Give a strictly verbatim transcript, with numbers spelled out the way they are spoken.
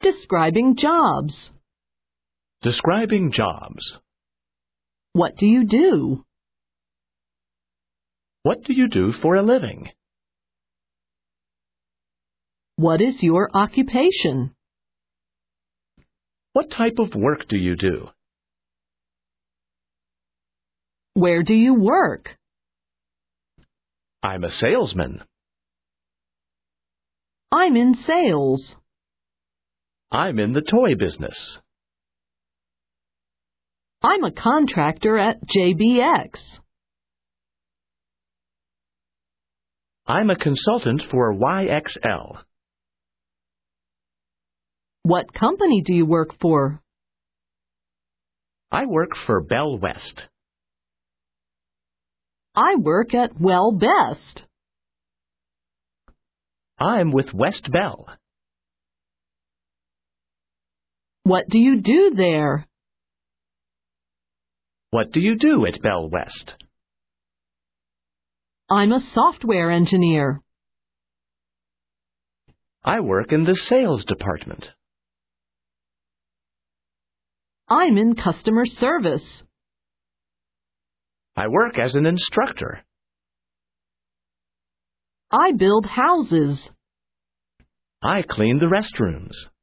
Describing jobs. Describing jobs. What do you do? What do you do for a living? What is your occupation? What type of work do you do? Where do you work? I'm a salesman. I'm in sales. I'm in the toy business. I'm a contractor at J B X. I'm a consultant for Y X L. What company do you work for? I work for Bell West. I work at Well Best. I'm with West Bell. What do you do there? What do you do at Bell West? I'm a software engineer. I work in the sales department. I'm in customer service. I work as an instructor. I build houses. I clean the restrooms.